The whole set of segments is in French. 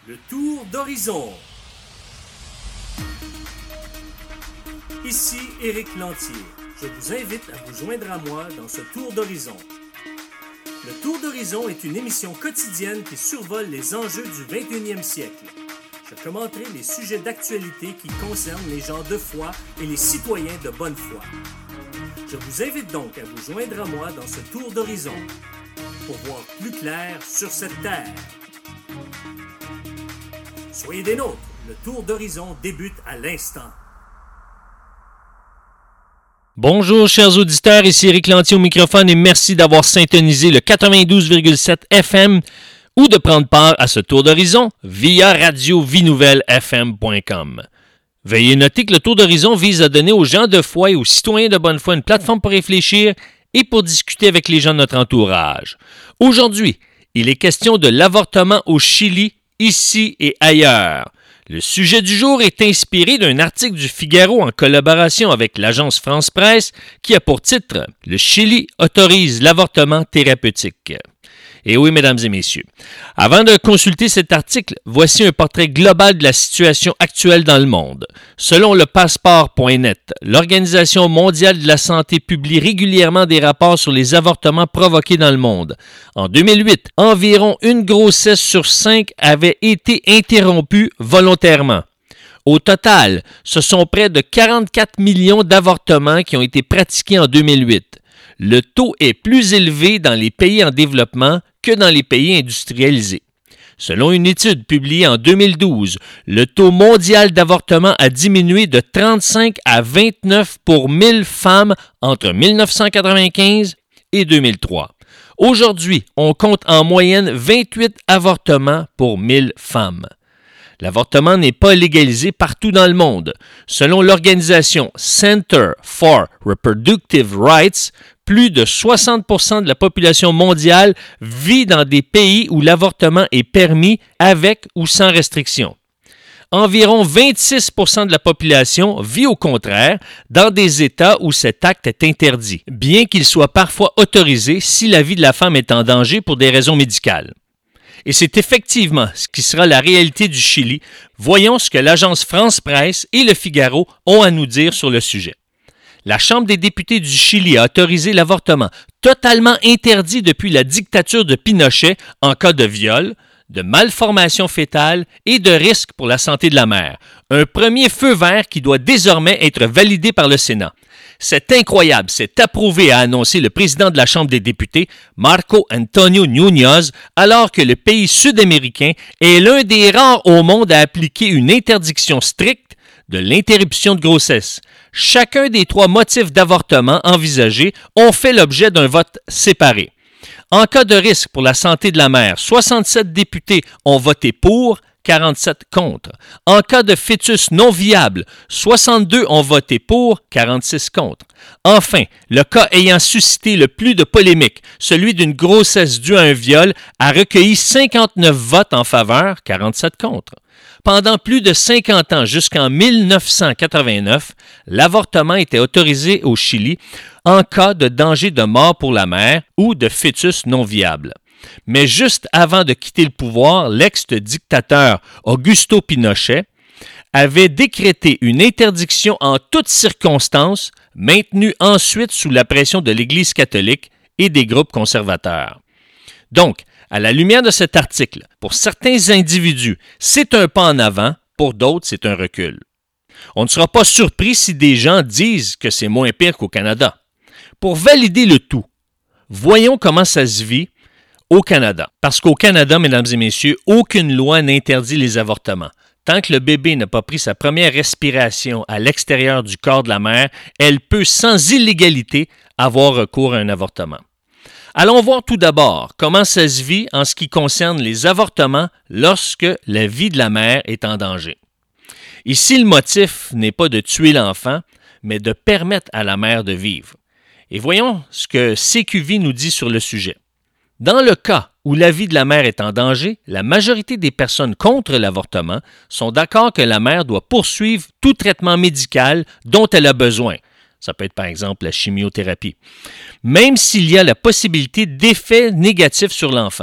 Le tour d'horizon. Ici Éric Lantier. Je vous invite à vous joindre à moi dans ce tour d'horizon. Le tour d'horizon est une émission quotidienne qui survole les enjeux du 21e siècle. Je commenterai les sujets d'actualité qui concernent les gens de foi et les citoyens de bonne foi. Je vous invite donc à vous joindre à moi dans ce tour d'horizon pour voir plus clair sur cette terre. Soyez des nôtres, le tour d'horizon débute à l'instant. Bonjour chers auditeurs, ici Éric Lantier au microphone et merci d'avoir syntonisé le 92,7 FM ou de prendre part à ce tour d'horizon via radiovinouvellefm.com. Veuillez noter que le tour d'horizon vise à donner aux gens de foi et aux citoyens de bonne foi une plateforme pour réfléchir et pour discuter avec les gens de notre entourage. Aujourd'hui, il est question de l'avortement au Chili, ici et ailleurs. Le sujet du jour est inspiré d'un article du Figaro en collaboration avec l'agence France Presse qui a pour titre « Le Chili autorise l'avortement thérapeutique ». Et oui, mesdames et messieurs, avant de consulter cet article, voici un portrait global de la situation actuelle dans le monde. Selon le Passeport.net, l'Organisation mondiale de la santé publie régulièrement des rapports sur les avortements provoqués dans le monde. En 2008, environ une grossesse sur 5 avait été interrompue volontairement. Au total, ce sont près de 44 millions d'avortements qui ont été pratiqués en 2008. Le taux est plus élevé dans les pays en développement que dans les pays industrialisés. Selon une étude publiée en 2012, le taux mondial d'avortement a diminué de 35 à 29 pour 1000 femmes entre 1995 et 2003. Aujourd'hui, on compte en moyenne 28 avortements pour 1000 femmes. L'avortement n'est pas légalisé partout dans le monde. Selon l'organisation Center for Reproductive Rights, plus de 60% de la population mondiale vit dans des pays où l'avortement est permis avec ou sans restriction. Environ 26% de la population vit au contraire dans des États où cet acte est interdit, bien qu'il soit parfois autorisé si la vie de la femme est en danger pour des raisons médicales. Et c'est effectivement ce qui sera la réalité du Chili. Voyons ce que l'agence France Presse et le Figaro ont à nous dire sur le sujet. La Chambre des députés du Chili a autorisé l'avortement totalement interdit depuis la dictature de Pinochet en cas de viol, de malformation fétale et de risque pour la santé de la mère. Un premier feu vert qui doit désormais être validé par le Sénat. C'est incroyable, c'est approuvé, a annoncé le président de la Chambre des députés, Marco Antonio Núñez, alors que le pays sud-américain est l'un des rares au monde à appliquer une interdiction stricte de l'interruption de grossesse. Chacun des 3 motifs d'avortement envisagés ont fait l'objet d'un vote séparé. En cas de risque pour la santé de la mère, 67 députés ont voté pour, 47 contre. En cas de fœtus non viable, 62 ont voté pour, 46 contre. Enfin, le cas ayant suscité le plus de polémiques, celui d'une grossesse due à un viol, a recueilli 59 votes en faveur, 47 contre. Pendant plus de 50 ans, jusqu'en 1989, l'avortement était autorisé au Chili en cas de danger de mort pour la mère ou de fœtus non viable. Mais juste avant de quitter le pouvoir, l'ex-dictateur Augusto Pinochet avait décrété une interdiction en toutes circonstances, maintenue ensuite sous la pression de l'Église catholique et des groupes conservateurs. Donc, à la lumière de cet article, pour certains individus, c'est un pas en avant, pour d'autres, c'est un recul. On ne sera pas surpris si des gens disent que c'est moins pire qu'au Canada. Pour valider le tout, voyons comment ça se vit au Canada. Parce qu'au Canada, mesdames et messieurs, aucune loi n'interdit les avortements. Tant que le bébé n'a pas pris sa première respiration à l'extérieur du corps de la mère, elle peut sans illégalité avoir recours à un avortement. Allons voir tout d'abord comment ça se vit en ce qui concerne les avortements lorsque la vie de la mère est en danger. Ici, le motif n'est pas de tuer l'enfant, mais de permettre à la mère de vivre. Et voyons ce que CQV nous dit sur le sujet. Dans le cas où la vie de la mère est en danger, la majorité des personnes contre l'avortement sont d'accord que la mère doit poursuivre tout traitement médical dont elle a besoin. Ça peut être par exemple la chimiothérapie. Même s'il y a la possibilité d'effets négatifs sur l'enfant.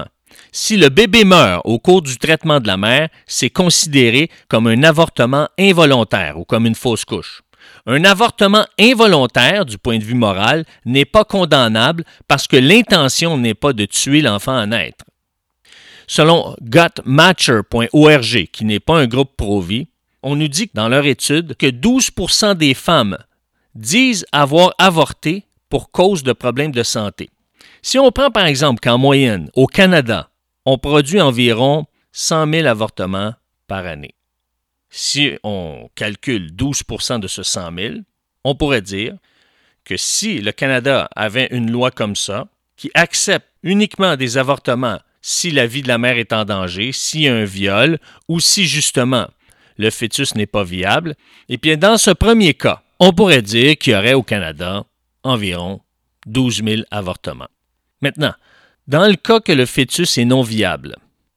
Si le bébé meurt au cours du traitement de la mère, c'est considéré comme un avortement involontaire ou comme une fausse couche. Un avortement involontaire, du point de vue moral, n'est pas condamnable parce que l'intention n'est pas de tuer l'enfant à naître. Selon gutmatcher.org, qui n'est pas un groupe pro-vie, on nous dit dans leur étude que 12% des femmes disent avoir avorté pour cause de problèmes de santé. Si on prend par exemple qu'en moyenne, au Canada, on produit environ 100 000 avortements par année. Si on calcule 12% de ce 100 000, on pourrait dire que si le Canada avait une loi comme ça, qui accepte uniquement des avortements si la vie de la mère est en danger, s'il y a un viol ou si justement le fœtus n'est pas viable, et bien dans ce premier cas, on pourrait dire qu'il y aurait au Canada environ 12 000 avortements. Maintenant, dans le cas que le fœtus est non viable,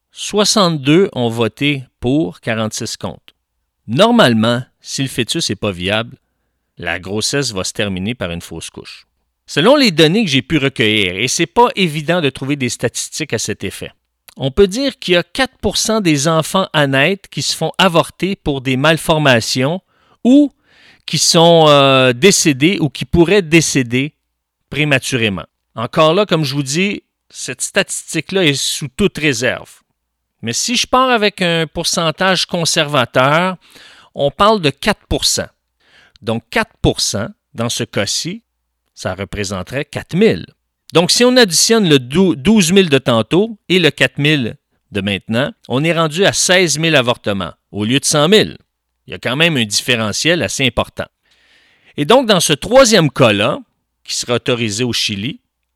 62 ont voté pour, 46 contre. Normalement, si le fœtus n'est pas viable, la grossesse va se terminer par une fausse couche. Selon les données que j'ai pu recueillir, et ce n'est pas évident de trouver des statistiques à cet effet, on peut dire qu'il y a 4% des enfants à naître qui se font avorter pour des malformations ou qui sont décédés ou qui pourraient décéder prématurément. Encore là, comme je vous dis, cette statistique-là est sous toute réserve. Mais si je pars avec un pourcentage conservateur, on parle de 4%. Donc 4%, dans ce cas-ci, ça représenterait 4 000. Donc si on additionne le 12 000 de tantôt et le 4 000 de maintenant, on est rendu à 16 000 avortements au lieu de 100 000. Il y a quand même un différentiel assez important. Et donc dans ce troisième cas-là, qui sera autorisé au Chili,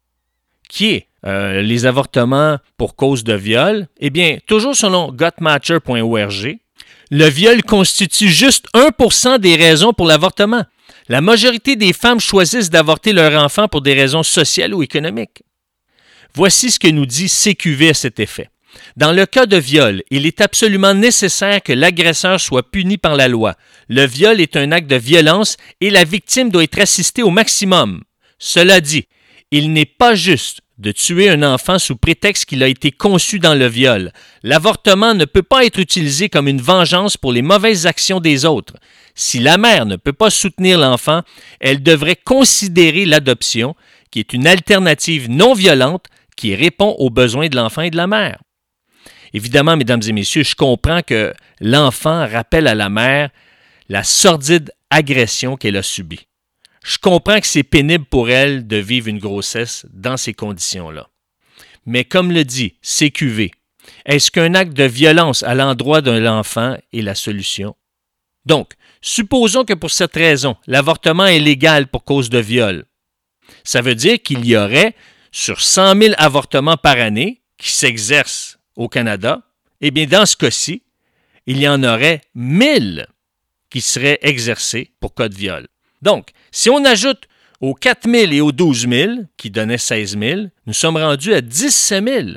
qui est les avortements pour cause de viol, eh bien, toujours selon gutmatcher.org, le viol constitue juste 1% des raisons pour l'avortement. La majorité des femmes choisissent d'avorter leur enfant pour des raisons sociales ou économiques. Voici ce que nous dit CQV à cet effet. Dans le cas de viol, il est absolument nécessaire que l'agresseur soit puni par la loi. Le viol est un acte de violence et la victime doit être assistée au maximum. Cela dit, il n'est pas juste de tuer un enfant sous prétexte qu'il a été conçu dans le viol. L'avortement ne peut pas être utilisé comme une vengeance pour les mauvaises actions des autres. Si la mère ne peut pas soutenir l'enfant, elle devrait considérer l'adoption, qui est une alternative non violente qui répond aux besoins de l'enfant et de la mère. Évidemment, mesdames et messieurs, je comprends que l'enfant rappelle à la mère la sordide agression qu'elle a subie. Je comprends que c'est pénible pour elle de vivre une grossesse dans ces conditions-là. Mais comme le dit CQV, est-ce qu'un acte de violence à l'endroit de l'enfant est la solution? Donc, supposons que pour cette raison, l'avortement est légal pour cause de viol. Ça veut dire qu'il y aurait, sur 100 000 avortements par année qui s'exercent au Canada, eh bien, dans ce cas-ci, il y en aurait 1000 qui seraient exercés pour cas de viol. Donc, si on ajoute aux 4 000 et aux 12 000, qui donnaient 16 000, nous sommes rendus à 17 000.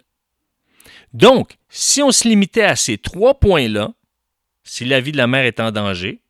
Donc, si on se limitait à ces 3 points-là, si la vie de la mère est en danger,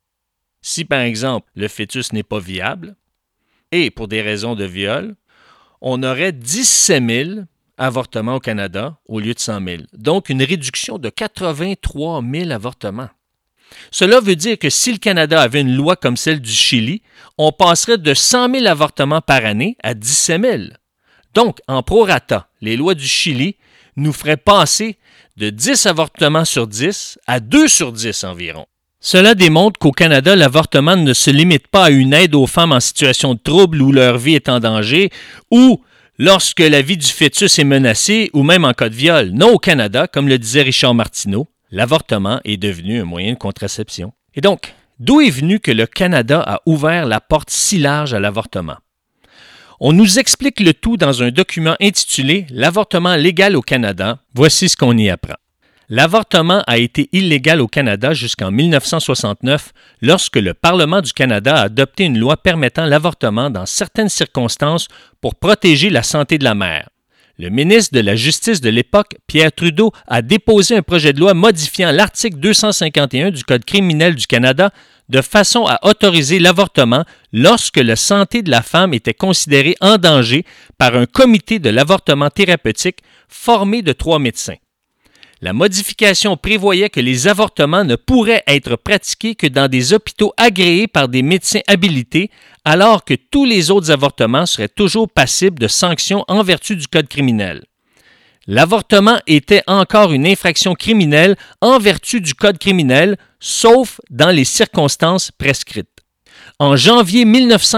si par exemple le fœtus n'est pas viable, et pour des raisons de viol, on aurait 17 000 avortements au Canada au lieu de 100 000. Donc, une réduction de 83 000 avortements. Cela veut dire que si le Canada avait une loi comme celle du Chili, on passerait de 100 000 avortements par année à 17 000. Donc, en prorata, les lois du Chili nous feraient passer de 10 avortements sur 10 à 2 sur 10 environ. Cela démontre qu'au Canada, l'avortement ne se limite pas à une aide aux femmes en situation de trouble où leur vie est en danger ou lorsque la vie du fœtus est menacée ou même en cas de viol. Non, au Canada, comme le disait Richard Martineau, l'avortement est devenu un moyen de contraception. Et donc, d'où est venu que le Canada a ouvert la porte si large à l'avortement? On nous explique le tout dans un document intitulé « L'avortement légal au Canada ». Voici ce qu'on y apprend. L'avortement a été illégal au Canada jusqu'en 1969 lorsque le Parlement du Canada a adopté une loi permettant l'avortement dans certaines circonstances pour protéger la santé de la mère. Le ministre de la Justice de l'époque, Pierre Trudeau, a déposé un projet de loi modifiant l'article 251 du Code criminel du Canada de façon à autoriser l'avortement lorsque la santé de la femme était considérée en danger par un comité de l'avortement thérapeutique formé de 3 médecins. La modification prévoyait que les avortements ne pourraient être pratiqués que dans des hôpitaux agréés par des médecins habilités, alors que tous les autres avortements seraient toujours passibles de sanctions en vertu du Code criminel. L'avortement était encore une infraction criminelle en vertu du Code criminel, sauf dans les circonstances prescrites. En janvier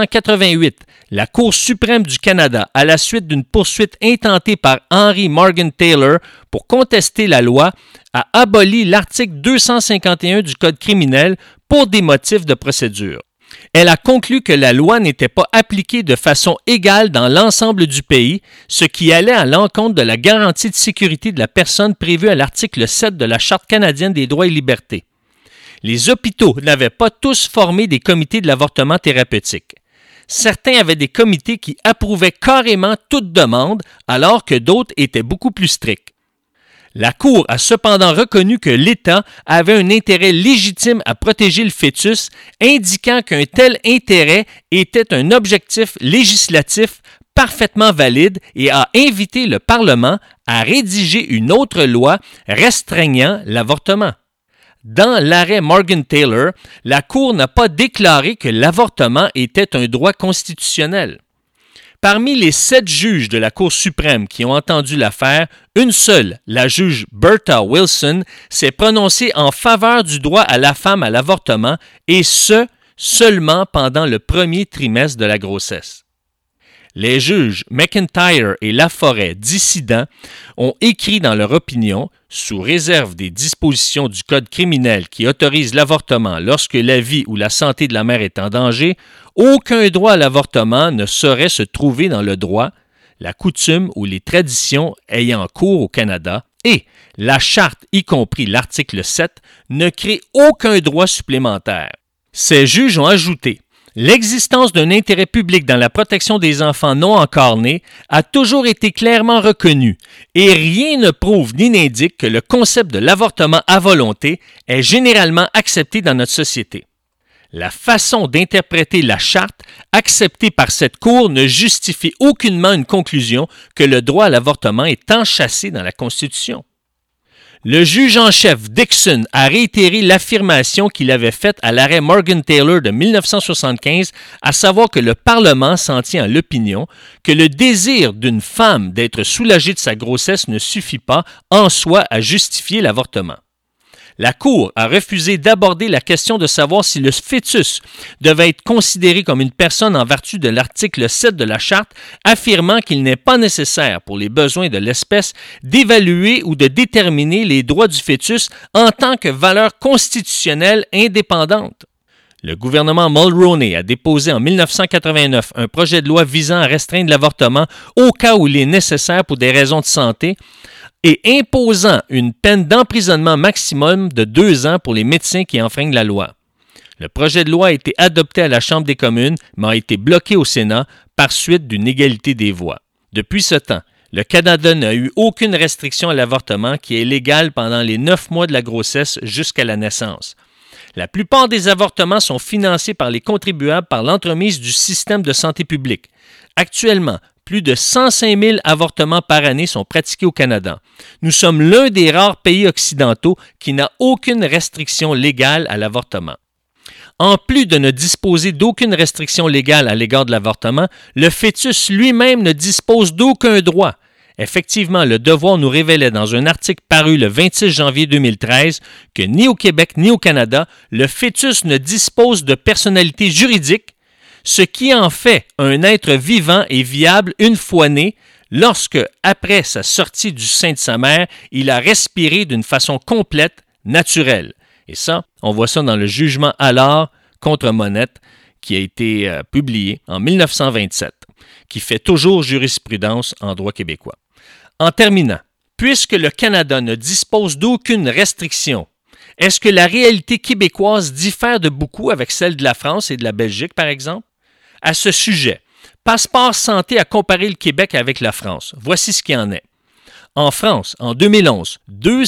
1988, la Cour suprême du Canada, à la suite d'une poursuite intentée par Henry Morgan Taylor pour contester la loi, a aboli l'article 251 du Code criminel pour des motifs de procédure. Elle a conclu que la loi n'était pas appliquée de façon égale dans l'ensemble du pays, ce qui allait à l'encontre de la garantie de sécurité de la personne prévue à l'article 7 de la Charte canadienne des droits et libertés. Les hôpitaux n'avaient pas tous formé des comités de l'avortement thérapeutique. Certains avaient des comités qui approuvaient carrément toute demande, alors que d'autres étaient beaucoup plus stricts. La Cour a cependant reconnu que l'État avait un intérêt légitime à protéger le fœtus, indiquant qu'un tel intérêt était un objectif législatif parfaitement valide et a invité le Parlement à rédiger une autre loi restreignant l'avortement. Dans l'arrêt Morgan Taylor, la Cour n'a pas déclaré que l'avortement était un droit constitutionnel. Parmi les 7 juges de la Cour suprême qui ont entendu l'affaire, une seule, la juge Bertha Wilson, s'est prononcée en faveur du droit à la femme à l'avortement, et ce, seulement pendant le premier trimestre de la grossesse. Les juges McIntyre et Laforêt, dissidents, ont écrit dans leur opinion, sous réserve des dispositions du Code criminel qui autorisent l'avortement lorsque la vie ou la santé de la mère est en danger, aucun droit à l'avortement ne saurait se trouver dans le droit, la coutume ou les traditions ayant cours au Canada, et la Charte, y compris l'article 7, ne crée aucun droit supplémentaire. Ces juges ont ajouté: l'existence d'un intérêt public dans la protection des enfants non encore nés a toujours été clairement reconnue et rien ne prouve ni n'indique que le concept de l'avortement à volonté est généralement accepté dans notre société. La façon d'interpréter la charte acceptée par cette Cour ne justifie aucunement une conclusion que le droit à l'avortement est enchâssé dans la Constitution. Le juge en chef Dixon a réitéré l'affirmation qu'il avait faite à l'arrêt Morgan Taylor de 1975, à savoir que le Parlement s'en tient à l'opinion que le désir d'une femme d'être soulagée de sa grossesse ne suffit pas en soi à justifier l'avortement. La Cour a refusé d'aborder la question de savoir si le fœtus devait être considéré comme une personne en vertu de l'article 7 de la Charte, affirmant qu'il n'est pas nécessaire pour les besoins de l'espèce d'évaluer ou de déterminer les droits du fœtus en tant que valeur constitutionnelle indépendante. Le gouvernement Mulroney a déposé en 1989 un projet de loi visant à restreindre l'avortement au cas où il est nécessaire pour des raisons de santé, et imposant une peine d'emprisonnement maximum de 2 ans pour les médecins qui enfreignent la loi. Le projet de loi a été adopté à la Chambre des communes, mais a été bloqué au Sénat par suite d'une égalité des voix. Depuis ce temps, le Canada n'a eu aucune restriction à l'avortement qui est légal pendant les 9 mois de la grossesse jusqu'à la naissance. La plupart des avortements sont financés par les contribuables par l'entremise du système de santé publique. Actuellement, plus de 105 000 avortements par année sont pratiqués au Canada. Nous sommes l'un des rares pays occidentaux qui n'a aucune restriction légale à l'avortement. En plus de ne disposer d'aucune restriction légale à l'égard de l'avortement, le fœtus lui-même ne dispose d'aucun droit. Effectivement, le Devoir nous révélait dans un article paru le 26 janvier 2013 que ni au Québec ni au Canada, le fœtus ne dispose de personnalité juridique, ce qui en fait un être vivant et viable une fois né, lorsque, après sa sortie du sein de sa mère, il a respiré d'une façon complète, naturelle. Et ça, on voit ça dans le jugement Allard contre Monette, qui a été publié en 1927, qui fait toujours jurisprudence en droit québécois. En terminant, puisque le Canada ne dispose d'aucune restriction, est-ce que la réalité québécoise diffère de beaucoup avec celle de la France et de la Belgique, par exemple? À ce sujet, Passeport Santé a comparé le Québec avec la France. Voici ce qu'il en est. En France, en 2011,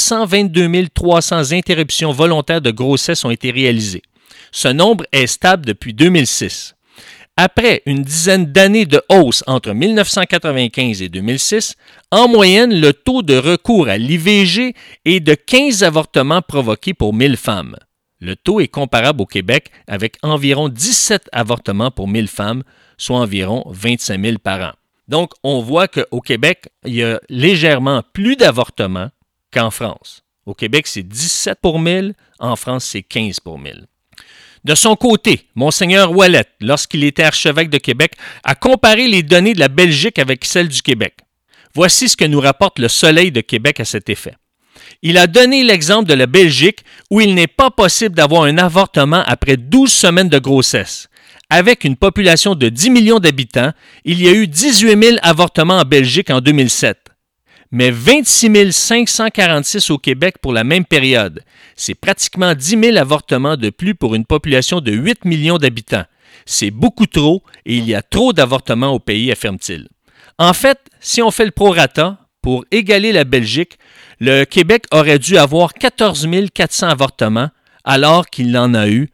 222 300 interruptions volontaires de grossesse ont été réalisées. Ce nombre est stable depuis 2006. Après une dizaine d'années de hausse entre 1995 et 2006, en moyenne, le taux de recours à l'IVG est de 15 avortements provoqués pour 1000 femmes. Le taux est comparable au Québec avec environ 17 avortements pour 1000 femmes, soit environ 25 000 par an. Donc, on voit qu'au Québec, il y a légèrement plus d'avortements qu'en France. Au Québec, c'est 17 pour 1000, en France, c'est 15 pour 1000. De son côté, Monseigneur Ouellet, lorsqu'il était archevêque de Québec, a comparé les données de la Belgique avec celles du Québec. Voici ce que nous rapporte le Soleil de Québec à cet effet. Il a donné l'exemple de la Belgique où il n'est pas possible d'avoir un avortement après 12 semaines de grossesse. Avec une population de 10 millions d'habitants, il y a eu 18 000 avortements en Belgique en 2007. Mais 26 546 au Québec pour la même période. C'est pratiquement 10 000 avortements de plus pour une population de 8 millions d'habitants. C'est beaucoup trop et il y a trop d'avortements au pays, affirme-t-il. En fait, si on fait le prorata, pour égaler la Belgique, le Québec aurait dû avoir 14 400 avortements alors qu'il en a eu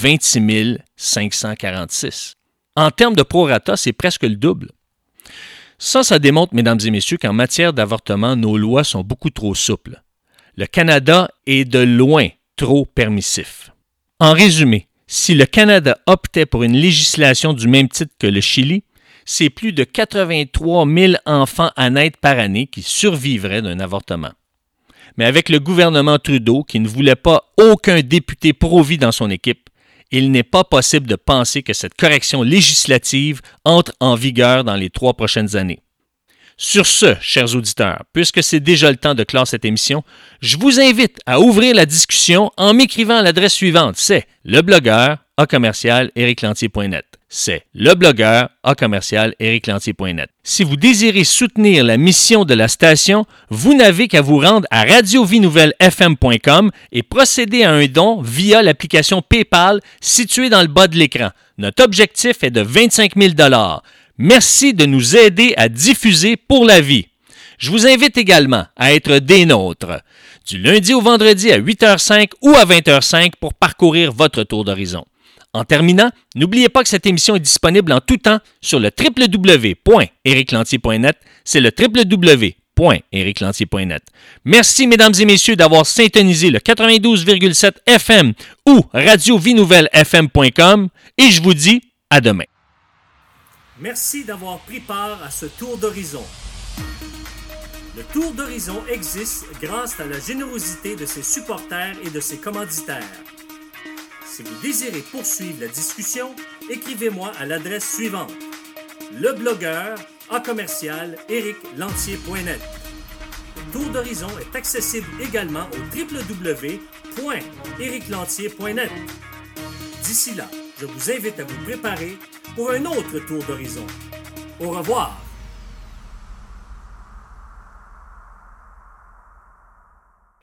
26 546. En termes de prorata, c'est presque le double. Ça démontre, mesdames et messieurs, qu'en matière d'avortement, nos lois sont beaucoup trop souples. Le Canada est de loin trop permissif. En résumé, si le Canada optait pour une législation du même titre que le Chili, c'est plus de 83 000 enfants à naître par année qui survivraient d'un avortement. Mais avec le gouvernement Trudeau, qui ne voulait pas aucun député pro-vie dans son équipe, il n'est pas possible de penser que cette correction législative entre en vigueur dans les 3 prochaines années. Sur ce, chers auditeurs, puisque c'est déjà le temps de clore cette émission, je vous invite à ouvrir la discussion en m'écrivant à l'adresse suivante, c'est leblogueur@ericlantier.net. C'est leblogueur@ericlantier.net. Si vous désirez soutenir la mission de la station, vous n'avez qu'à vous rendre à radiovinouvellefm.com et procéder à un don via l'application PayPal située dans le bas de l'écran. Notre objectif est de 25 000 $. Merci de nous aider à diffuser pour la vie. Je vous invite également à être des nôtres, du lundi au vendredi à 8h05 ou à 20h05 pour parcourir votre tour d'horizon. En terminant, n'oubliez pas que cette émission est disponible en tout temps sur le www.ericlantier.net. C'est le www.ericlantier.net. Merci, mesdames et messieurs, d'avoir syntonisé le 92,7 FM ou radiovinouvellefm.com et je vous dis à demain. Merci d'avoir pris part à ce tour d'horizon. Le tour d'horizon existe grâce à la générosité de ses supporters et de ses commanditaires. Si vous désirez poursuivre la discussion, écrivez-moi à l'adresse suivante: leblogueur@ericlantier.net. Le tour d'horizon est accessible également au www.ericlantier.net. D'ici là, je vous invite à vous préparer pour un autre tour d'horizon. Au revoir!